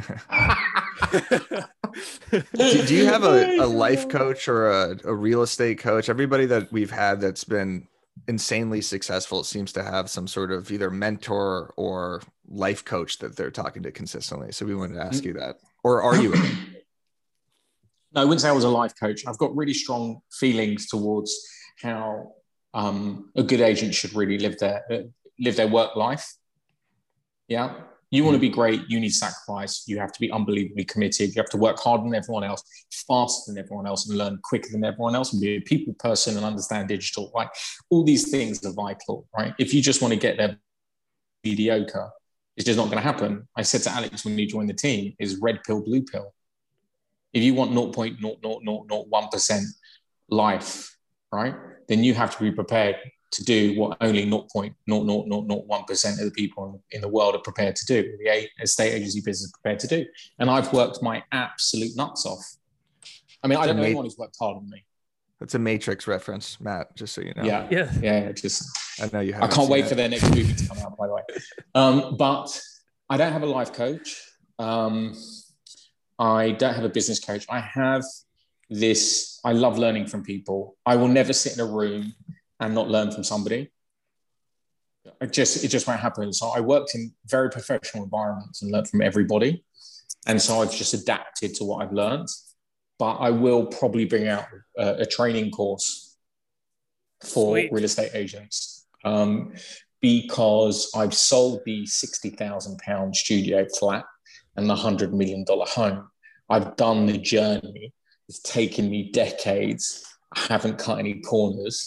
do, do you have a, a life coach or a, a real estate coach? Everybody that we've had that's been insanely successful seems to have some sort of either mentor or life coach that they're talking to consistently. So we wanted to ask you that. Or are you? No, I wouldn't say I was a life coach. I've got really strong feelings towards how um, a good agent should really live their uh, live their work life. Yeah. You want to be great, you need sacrifice. You have to be unbelievably committed. You have to work harder than everyone else, faster than everyone else, and learn quicker than everyone else, and be a people person and understand digital. Right? All these things are vital, right? If you just want to get there mediocre, it's just not going to happen. I said to Alex when he joined the team, is red pill, blue pill. If you want zero point zero zero zero zero one percent life, right, then you have to be prepared to do what only zero point zero zero zero zero one percent of the people in the world are prepared to do, the estate agency business is prepared to do. And I've worked my absolute nuts off. I mean, I don't know anyone who's worked harder than me. That's a Matrix reference, Matt, just so you know. Yeah, Yeah. yeah, just... I know you have. I can't wait for their next movie to come out, by the way. Um, but I don't have a life coach. Um, I don't have a business coach. I have this, I love learning from people. I will never sit in a room and not learn from somebody. It just, it just won't happen. So I worked in very professional environments and learned from everybody. And so I've just adapted to what I've learned. But I will probably bring out a, a training course for Sweet. real estate agents. Um, because I've sold the sixty thousand pound studio flat and the one hundred million dollars home. I've done the journey. It's taken me decades. I haven't cut any corners.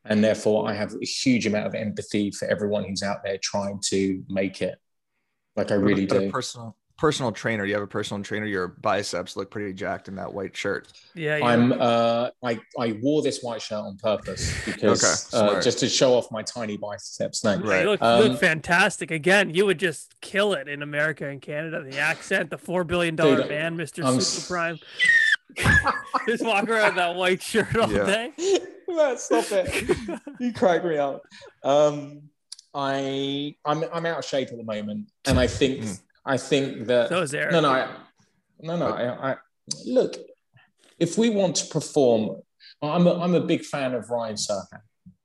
And therefore, I have a huge amount of empathy for everyone who's out there trying to make it. Like I really do. A personal personal trainer. You have a personal trainer. Your biceps look pretty jacked in that white shirt. Yeah, I'm. Uh, I I wore this white shirt on purpose because okay, uh, just to show off my tiny biceps. No, right. You look, um, you look fantastic. Again, you would just kill it in America and Canada. The accent, the four billion dollar dude, man, Mister I'm, Super Prime. Just walk around that white shirt all yeah. day. Man, stop it! You crack me up. Um, I I'm I'm out of shape at the moment, and I think. Mm. I think that so is Eric. no, no, I, no, no. I, I look. If we want to perform, I'm a, I'm a big fan of Ryan Serhant.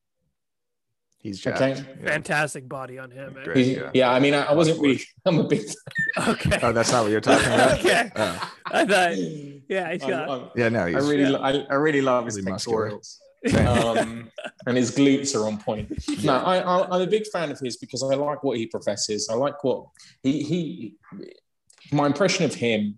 He's jacked. Okay, yeah. Fantastic body on him. Eh? Great, yeah. yeah, I mean, I, I wasn't really. I'm a big. Okay. Oh, that's not what you're talking about. Okay. Oh. I thought. Yeah, he's got. I'm, I'm, yeah, no, he's, I really, yeah. I, I really love his really pectorals. um, and his glutes are on point. No, I, I, I'm a big fan of his because I like what he professes. I like what he, he, my impression of him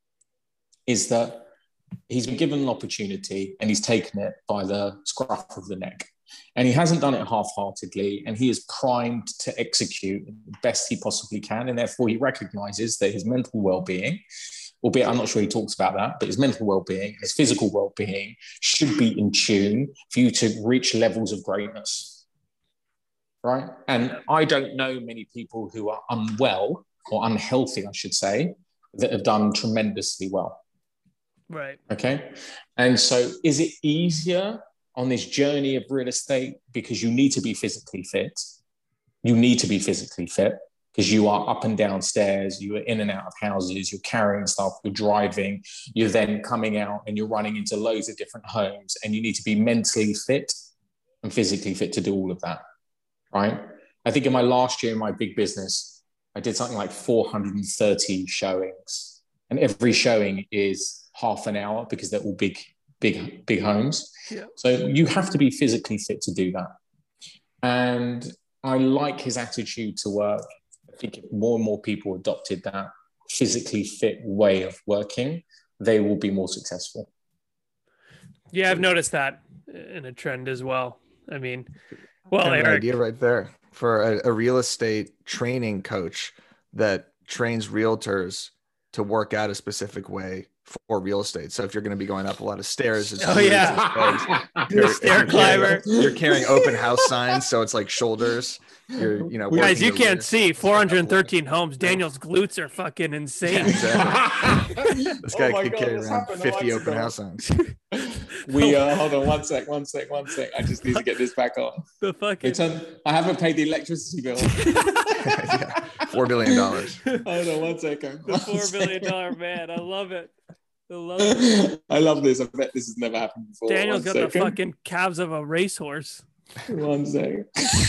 is that he's been given an opportunity and he's taken it by the scruff of the neck. And he hasn't done it half-heartedly, and he is primed to execute the best he possibly can. And therefore he recognizes that his mental well-being, albeit I'm not sure he talks about that, but his mental well-being, his physical well-being should be in tune for you to reach levels of greatness, right? And I don't know many people who are unwell or unhealthy, I should say, that have done tremendously well. Right. Okay. And so is it easier on this journey of real estate because you need to be physically fit? You need to be physically fit. Because you are up and down stairs, you are in and out of houses, you're carrying stuff, you're driving, you're then coming out and you're running into loads of different homes, and you need to be mentally fit and physically fit to do all of that, right? I think in my last year in my big business, I did something like four hundred thirty showings, and every showing is half an hour because they're all big, big, big homes. Yeah. So you have to be physically fit to do that. And I like his attitude to work. I think if more and more people adopted that physically fit way of working, they will be more successful. Yeah, I've noticed that in a trend as well. I mean, well, an Eric, idea right there for a, a real estate training coach that trains realtors to work out a specific way for real estate. So if you're going to be going up a lot of stairs, it's oh yeah, you're, stair you're climber. Carrying, you're carrying open house signs, so it's like shoulders. You're, you know, guys, you can't see four hundred thirteen homes. Daniel's glutes are fucking insane. Yeah, exactly. This guy oh could God, carry around fifty open ago. house signs. We uh, hold on one sec, one sec, one sec. I just need to get this back on. The fucking. Turn, I haven't paid the electricity bill. Yeah, Four billion dollars. Hold on one second. The one four billion second. dollar man. I love it. I love it. I love this. I bet this has never happened before. Daniel's one got second. the fucking calves of a racehorse. One second.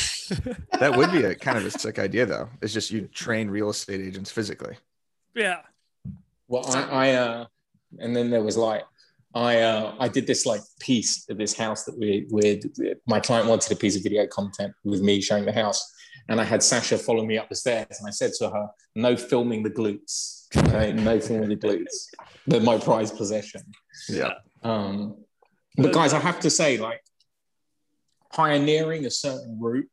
That would be a kind of a sick idea, though. It's just you train real estate agents physically. Yeah. Well, I, I uh, and then there was like, I, uh, I did this like piece of this house that we, we, my client wanted a piece of video content with me showing the house, and I had Sasha follow me up the stairs, and I said to her, "No filming the glutes, okay? No filming the glutes. They're my prized possession." Yeah. Um, but guys, I have to say, like, pioneering a certain route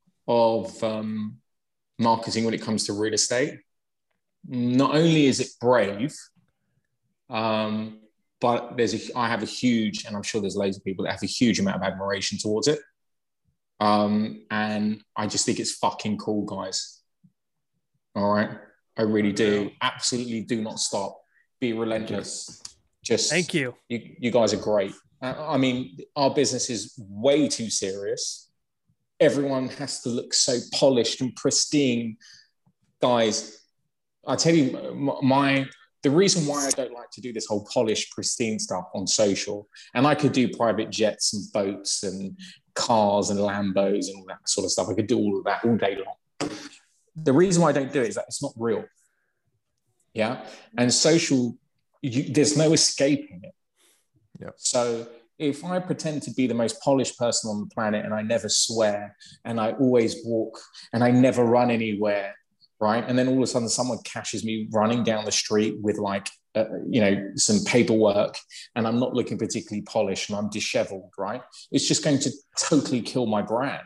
of um, marketing when it comes to real estate, not only is it brave, um, but there's a, I have a huge, and I'm sure there's loads of people that have a huge amount of admiration towards it. Um, and I just think it's fucking cool, guys. All right. I really do. Absolutely do not stop. Be relentless. Just thank you. You, you guys are great. Uh, I mean, our business is way too serious. Everyone has to look so polished and pristine. Guys, I tell you, my the reason why I don't like to do this whole polished, pristine stuff on social, and I could do private jets and boats and cars and Lambos and all that sort of stuff. I could do all of that all day long. The reason why I don't do it is that it's not real. Yeah. And social, you, there's no escaping it. Yeah. So if I pretend to be the most polished person on the planet and I never swear and I always walk and I never run anywhere right? And then all of a sudden someone catches me running down the street with like, uh, you know, some paperwork, and I'm not looking particularly polished and I'm disheveled, right? It's just going to totally kill my brand.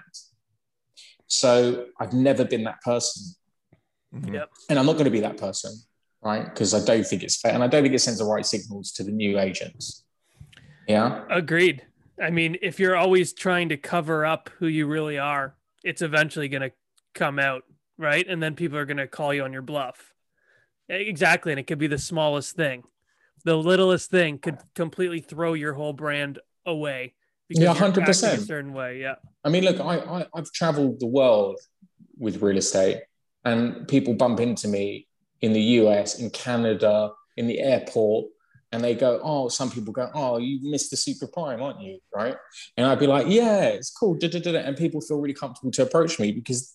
So I've never been that person. Mm-hmm. Yep. And I'm not going to be that person, right? Because I don't think it's fair. And I don't think it sends the right signals to the new agents. Yeah. Agreed. I mean, if you're always trying to cover up who you really are, it's eventually going to come out, right? And then people are going to call you on your bluff. Exactly. And it could be the smallest thing. The littlest thing could completely throw your whole brand away. Yeah, one hundred percent. A certain way, yeah. I mean, look, I, I, I've traveled the world with real estate, and people bump into me in the U S, in Canada, in the airport, and they go, oh, some people go, oh, you missed the super prime, aren't you? Right? And I'd be like, yeah, it's cool. Da, da, da, da. And people feel really comfortable to approach me because,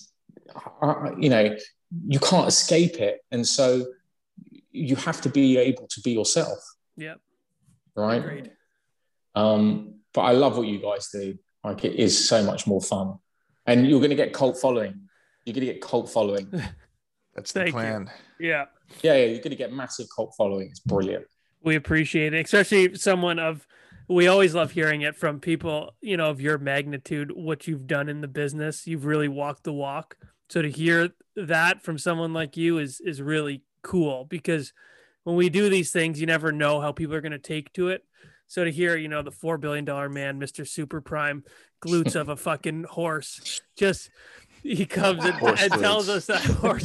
I, you know, you can't escape it. And so you have to be able to be yourself. Yep. Right? Agreed. Um, but I love what you guys do. Like, it is so much more fun. And you're going to get cult following. You're going to get cult following. That's the plan. You. Yeah. Yeah, yeah, you're going to get massive cult following. It's brilliant. We appreciate it, especially someone of, we always love hearing it from people, you know, of your magnitude, what you've done in the business. You've really walked the walk. So to hear that from someone like you is, is really cool, because when we do these things, you never know how people are going to take to it. So to hear, you know, the four billion dollars man, Mister Super Prime, glutes of a fucking horse, just, he comes and, and tells us that horse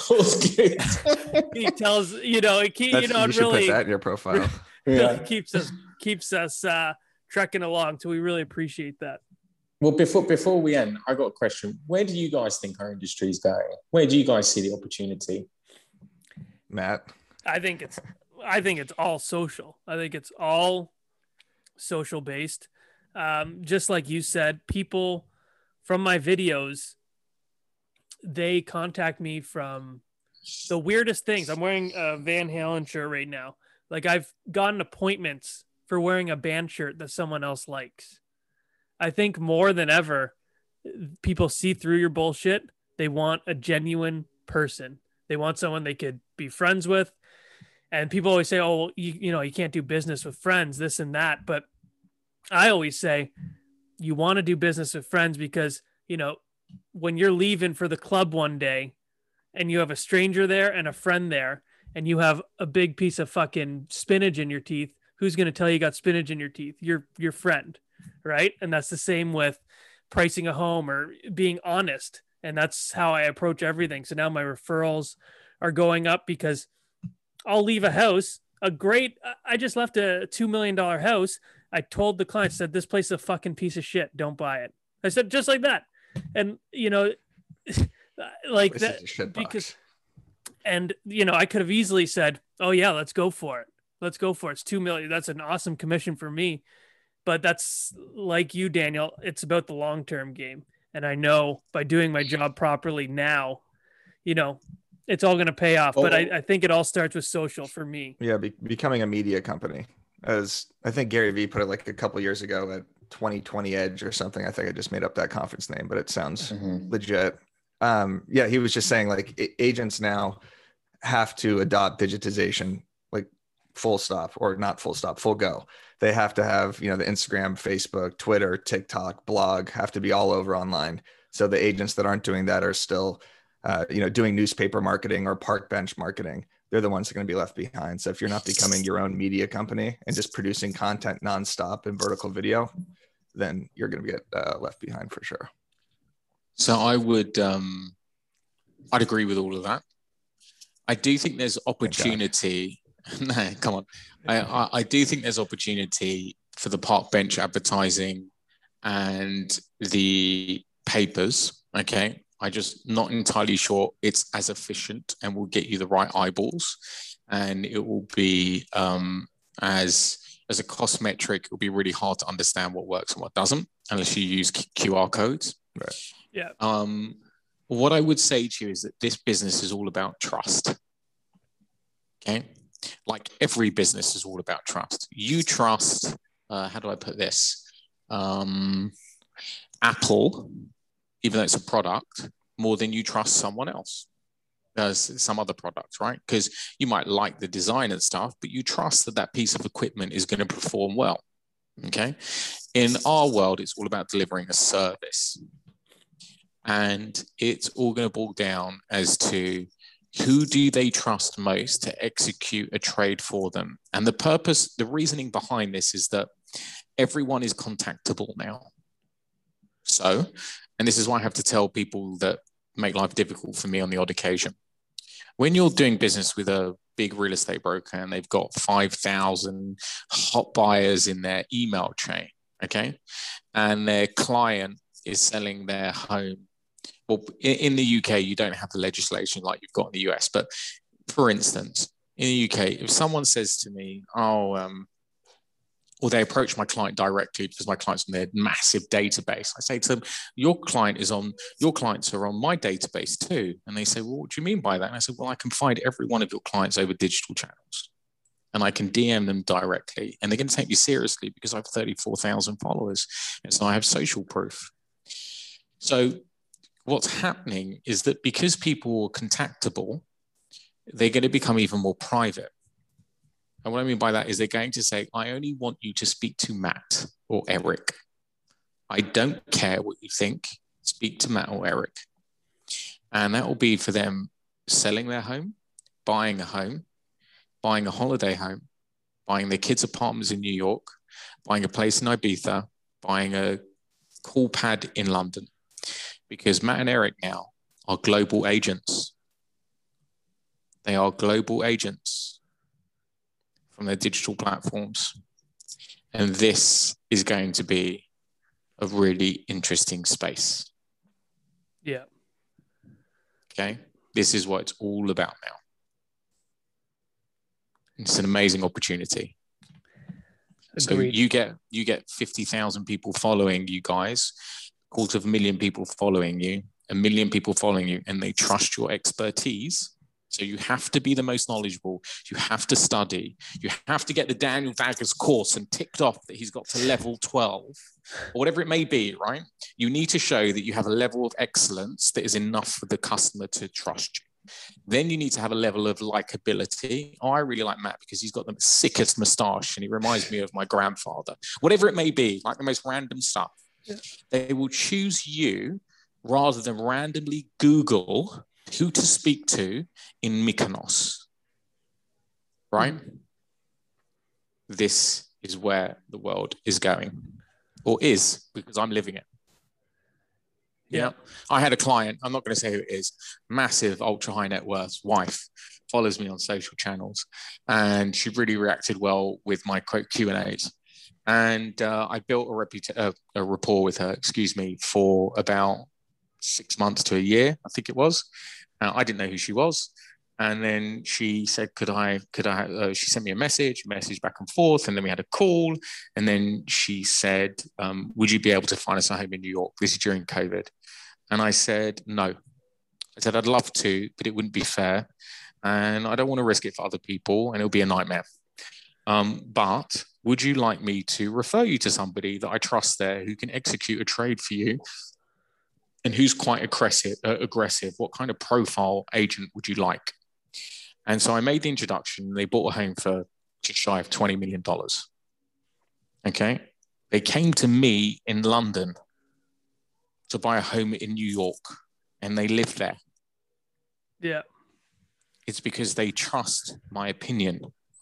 glutes. He tells, you know, it keep, you know, you it should really put that in your profile. Yeah. keeps us, keeps us uh, trekking along. So we really appreciate that. Well, before before we end, I got a question. Where do you guys think our industry is going? Where do you guys see the opportunity? Matt? I think it's, I think it's all social. I think it's all social based. Um, just like you said, people from my videos, they contact me from the weirdest things. I'm wearing a Van Halen shirt right now. Like, I've gotten appointments for wearing a band shirt that someone else likes. I think more than ever, people see through your bullshit. They want a genuine person. They want someone they could be friends with. And people always say, oh, well, you, you know, you can't do business with friends, this and that. But I always say, you want to do business with friends because, you know, when you're leaving for the club one day and you have a stranger there and a friend there, and you have a big piece of fucking spinach in your teeth, who's going to tell you you got spinach in your teeth? Your, your friend, right? And that's the same with pricing a home or being honest. And that's how I approach everything. So now my referrals are going up because I'll leave a house, a great, I just left a two million dollars house. I told the client, said, this place is a fucking piece of shit. Don't buy it. I said, just like that. And, you know, like that, because, and, you know, I could have easily said, oh yeah, let's go for it. Let's go for it. It's two million. That's an awesome commission for me. But that's like you, Daniel. It's about the long-term game. And I know by doing my job properly now, you know, it's all going to pay off. Oh. But I, I think it all starts with social for me. Yeah. Be- becoming a media company, as I think Gary Vee put it like a couple years ago at twenty twenty Edge or something. I think I just made up that conference name, but it sounds mm-hmm. legit. Um, yeah. He was just saying like agents now have to adopt digitization, like full stop, or not full stop, full go. They have to have, you know, the Instagram, Facebook, Twitter, TikTok, blog, have to be all over online. So the agents that aren't doing that are still, uh, you know, doing newspaper marketing or park bench marketing. They're the ones that are going to be left behind. So if you're not becoming your own media company and just producing content nonstop in vertical video, then you're going to get uh, left behind for sure. So I would, um, I'd agree with all of that. I do think there's opportunity. No, come on. I, I, I do think there's opportunity for the park bench advertising and the papers. Okay. I'm just not entirely sure it's as efficient and will get you the right eyeballs. And it will be um, as, as a cost metric, it will be really hard to understand what works and what doesn't, unless you use Q R codes. Right. Yeah. Um, what I would say to you is that this business is all about trust. Okay. Like every business is all about trust. You trust, uh, how do I put this? Um, Apple, even though it's a product, more than you trust someone else. as some other product, right? Because you might like the design and stuff, but you trust that that piece of equipment is going to perform well. Okay. In our world, it's all about delivering a service. And it's all going to boil down as to who do they trust most to execute a trade for them. And the purpose, the reasoning behind this is that everyone is contactable now. So, and this is why I have to tell people that make life difficult for me on the odd occasion. When you're doing business with a big real estate broker and they've got five thousand hot buyers in their email chain, okay, and their client is selling their home. Well, in the U K, you don't have the legislation like you've got in the U S. But for instance, in the U K, if someone says to me, oh, um, or they approach my client directly because my client's on their massive database, I say to them, your client is on, your clients are on my database too. And they say, well, what do you mean by that? And I said, well, I can find every one of your clients over digital channels and I can D M them directly. And they're going to take me seriously because I have thirty-four thousand followers. And so I have social proof. So what's happening is that because people are contactable, they're going to become even more private. And what I mean by that is they're going to say, I only want you to speak to Matt or Eric. I don't care what you think. Speak to Matt or Eric. And that will be for them selling their home, buying a home, buying a holiday home, buying their kids' apartments in New York, buying a place in Ibiza, buying a cool pad in London. Because Matt and Eric now are global agents. They are global agents from their digital platforms. And this is going to be a really interesting space. Yeah. Okay. This is what it's all about now. It's an amazing opportunity. Agreed. So you get you get fifty thousand people following you guys, quarter of a million people following you, a million people following you, and they trust your expertise. So you have to be the most knowledgeable. You have to study. You have to get the Daniel Daggers course and ticked off that he's got to level twelve or whatever it may be, right? You need to show that you have a level of excellence that is enough for the customer to trust you. Then you need to have a level of likability. Oh, I really like Matt because he's got the sickest moustache and he reminds me of my grandfather. Whatever it may be, like the most random stuff. Yeah. They will choose you rather than randomly Google who to speak to in Mykonos, right? Mm-hmm. This is where the world is going, or is, because I'm living it. Yeah. You know, I had a client, I'm not going to say who it is, massive ultra high net worth wife, follows me on social channels, and she really reacted well with my quote Q and A's. And uh, I built a, reputa- uh, a rapport with her, excuse me, for about six months to a year, I think it was. Uh, I didn't know who she was. And then she said, could I, could I, uh, she sent me a message, message back and forth. And then we had a call. And then she said, um, would you be able to find us a home in New York? This is during COVID. And I said, no. I said, I'd love to, but it wouldn't be fair. And I don't want to risk it for other people. And it'll be a nightmare. Um, but would you like me to refer you to somebody that I trust there who can execute a trade for you and who's quite aggressive, uh, aggressive? What kind of profile agent would you like? And so I made the introduction. They bought a home for just shy of twenty million dollars. Okay. They came to me in London to buy a home in New York and they live there. Yeah. It's because they trust my opinion.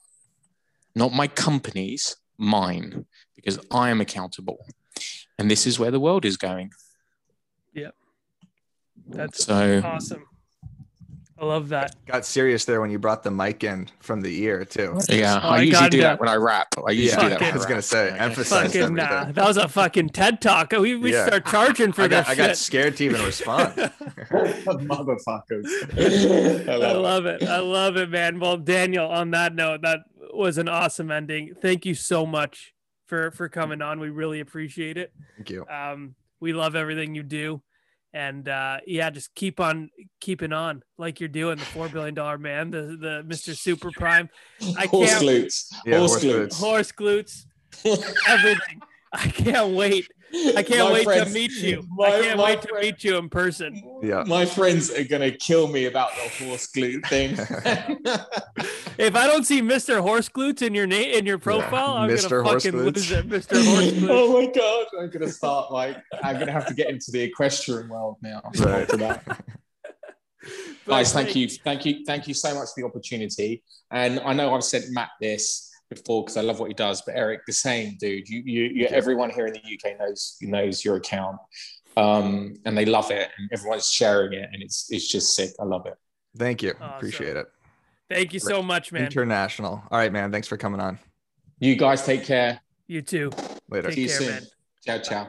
Not my company's, mine, because I am accountable. And this is where the world is going. Yeah. That's so awesome. I love that. Got serious there when you brought the mic in from the ear too. Yeah, oh, I, I usually do that when I rap. I usually yeah, do that. When I was I gonna say, okay. emphasize fucking, nah, that was a fucking TED talk. We we yeah. start charging for I that. Got, I got scared to even respond. Motherfuckers. I love, I love it. I love it, man. Well, Daniel, on that note, that was an awesome ending. Thank you so much for for coming on. We really appreciate it. Thank you. Um, we love everything you do. And uh, yeah, just keep on keeping on like you're doing. The four billion dollar man, the the Mister Super Prime. I horse can't glutes, yeah, horse, horse glutes, horse glutes, everything. I can't wait. I can't My wait friends- to meet you. my- I can't my wait to friend- meet you in person. Yeah. My friends are gonna kill me about the horse glute thing. If I don't see Mister Horse Glutes in your name in your profile, I'm Mister gonna Horse fucking Glutes. lose it, Mister Horse Glutes. Oh my god! I'm gonna start like I'm gonna have to get into the equestrian world now. Right. After that. But Guys, thank like- you, thank you, thank you so much for the opportunity. And I know I've said Matt this before because I love what he does, but Eric, the same, dude. You, you, you everyone here in the U K knows knows your account, um, and they love it, and everyone's sharing it, and it's it's just sick. I love it. Thank you. Awesome. Appreciate it. Thank you so much, man. International. All right, man. Thanks for coming on. You guys take care. You too. Later. Take See you care, soon. man. Ciao, ciao.